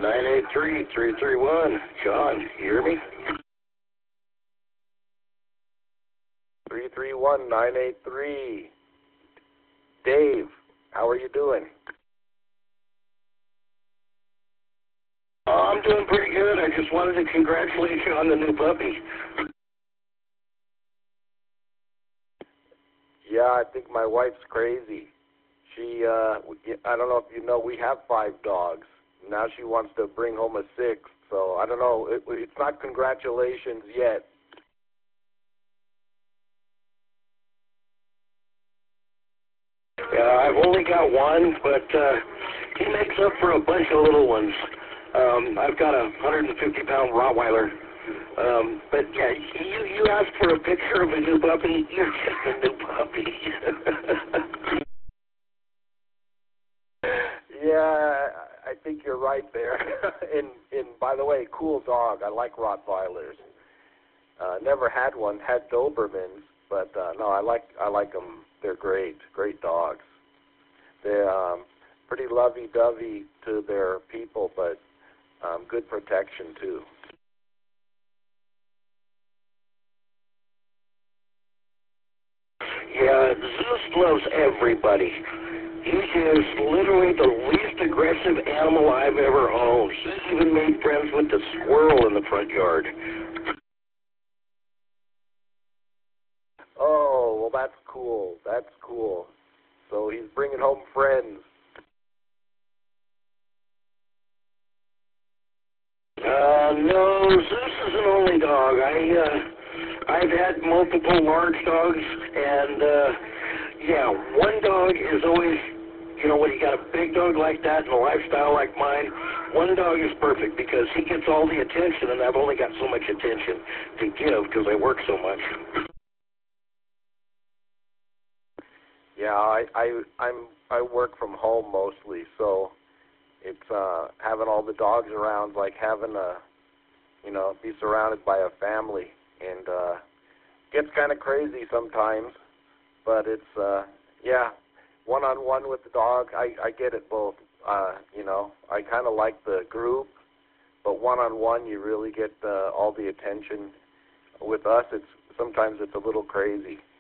983-331. John, you hear me? 331-983. Dave, how are you doing? I'm doing pretty good. I just wanted to congratulate you on the new puppy. Yeah, I think my wife's crazy. She, I don't know if you know, we have 5 dogs. Now she wants to bring home a 6th, so I don't know. It's not congratulations yet. Yeah, I've only got one, but he makes up for a bunch of little ones. I've got a 150-pound Rottweiler. But yeah, you asked for a picture of a new puppy. You're just a new puppy. Yeah, I think you're right there. and by the way, cool dog. I like Rottweilers. Never had one. Had Dobermans, but no, I like them. They're great dogs. They're pretty lovey-dovey to their people, but good protection too. Yeah, Zeus loves everybody. He is literally the least aggressive animal I've ever owned. Zeus even made friends with the squirrel in the front yard. Oh, well, that's cool. That's cool. So he's bringing home friends. No, Zeus is an only dog. I've had multiple large dogs, and yeah, one dog is always, you know, when you got a big dog like that and a lifestyle like mine, one dog is perfect because he gets all the attention, and I've only got so much attention to give because I work so much. Yeah, I work from home mostly, so it's having all the dogs around, like having a, you know, be surrounded by a family, and gets kind of crazy sometimes, but it's yeah, one-on-one with the dog. I get it both. You know, I kind of like the group, but one-on-one you really get all the attention. With us, sometimes it's a little crazy.